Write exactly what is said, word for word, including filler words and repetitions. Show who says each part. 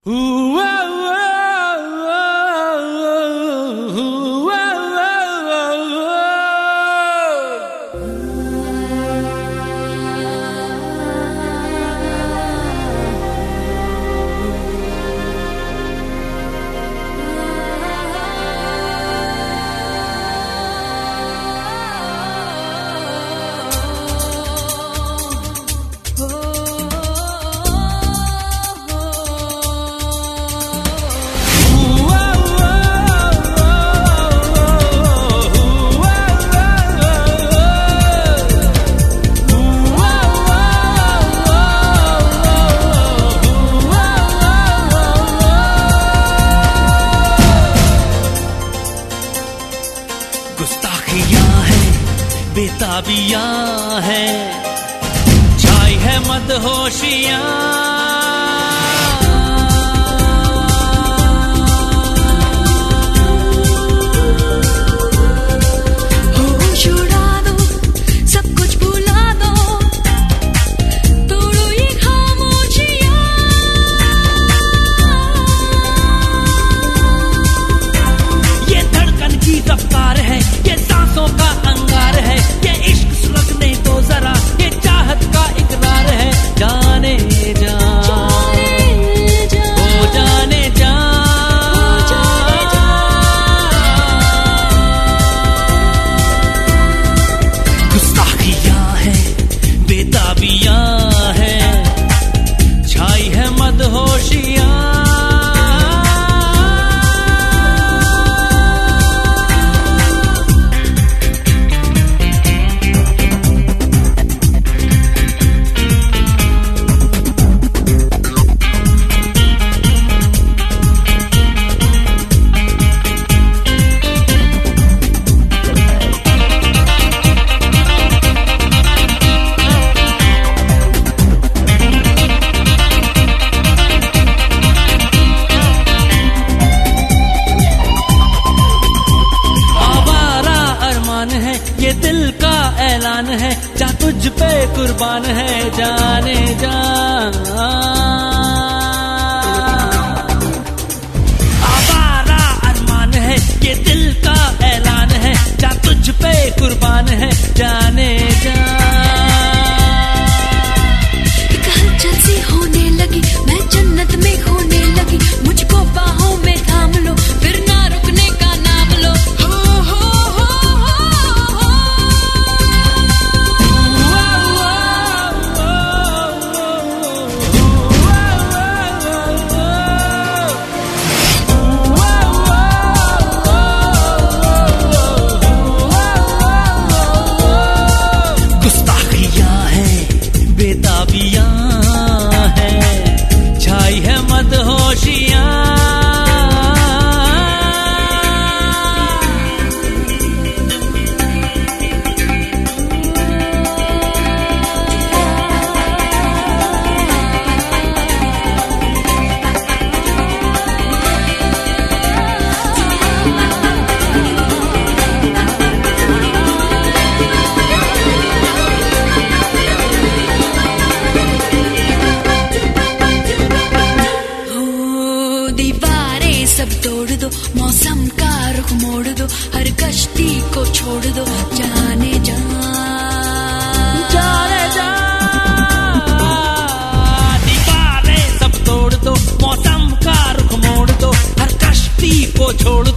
Speaker 1: गुस्ताखियां है, बेताबियां है, छाई है मदहोशियां।
Speaker 2: होश उड़ा दो, सब कुछ भुला दो, तोड़ो ये खामोशियां।
Speaker 1: ये धड़कन की रफ्तार है, ये सांसों का अंगार है, ये इश्क सुलगने दो जरा, ये चाहत का इकरार है। जाने जा, ओ जाने जा, गुस्ताखियां है, बेताबियां है, छाई है मदहोशियां। ये दिल का ऐलान है, जा तुझ पे कुर्बान है, जाने जा। आवारा अरमान है, ये दिल का ऐलान है, जा तुझ पे कुर्बान है, जाने जा।
Speaker 2: एक हलचल सी होने लगी, मैं जन्नत में होने लगी, मुझको बाहों में थाम लो, फिर ना रुकने का नाम लो। हो हो हो बेताबियां है, छाई है मदहोशियां। सब तोड़ दो, मौसम का रुख मोड़ दो, हर कश्ती को छोड़ दो, जाने जा,
Speaker 1: जाने जा। दीवारें सब तोड़ दो, मौसम का रुख मोड़ दो, हर कश्ती को छोड़